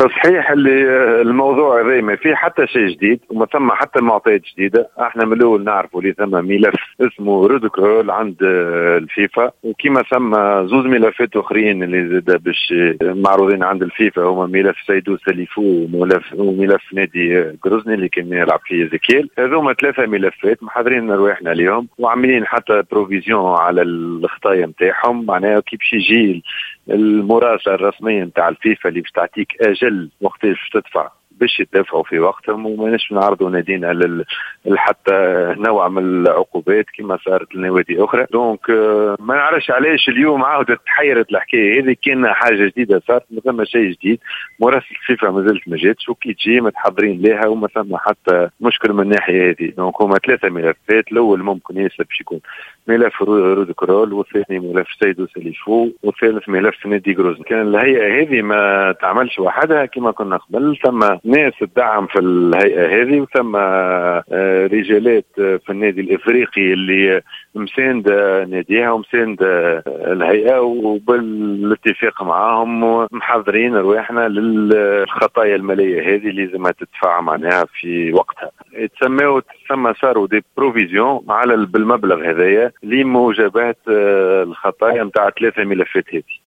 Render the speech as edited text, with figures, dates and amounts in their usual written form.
صحيح اللي الموضوع هذا ما فيه حتى شيء جديد وما ثم حتى معطيات جديده. احنا من الاول نعرفوا اللي ثم ملف اسمه رودكرول عند الفيفا، وكما ثم زوز ملفات اخرين اللي زاد باش معروضين عند الفيفا، هما ملف سيدو سليفو وملف نادي جروزني اللي كان يلعب فيه زكيل. هذوما ثلاثه ملفات محضرين رواحنا اليوم وعاملين حتى بروفيزيون على الخطايا نتاعهم، معناها كي باش يجي المراسله الرسميه نتاع الفيفا اللي باش تعطيك اجل وقت باش تدفع باش يدفعوا في وقتهم، وماناش نعرضوا نادينا حتى نوع من العقوبات كما صارت لنوادي اخرى. دونك ما نعرفش علاش اليوم عاودت تحيرت الحكايه هذه. كان حاجه جديده صارت، ما ثم شيء جديد. مراسله الفيفا ما زالت ما جاتش، وكي تجي متحضرين لها وما ثم حتى مشكل من الناحيه هذه. دونك هما ثلاثه ملفات، الاول ممكن ياسر باش يكون ملف رودكرول، والثاني ملف سيدو سليفو، والثالث ملف نادي جروزن. كان الهيئه هذه ما تعملش وحدها كما كنا قبل، ثم ناس تدعم في الهيئه هذه، وثم رجالات في النادي الافريقي اللي مساندة ناديها ومساندة الهيئه، وبالاتفاق معاهم محضرين رواحنا للخطايا الماليه هذه اللي لازم تدفع معناها في وقتها. ثم صاروا دي بروفيزيون على بالمبلغ هذايا لموجبات الخطايا نتاع ثلاثه ملفات هذه.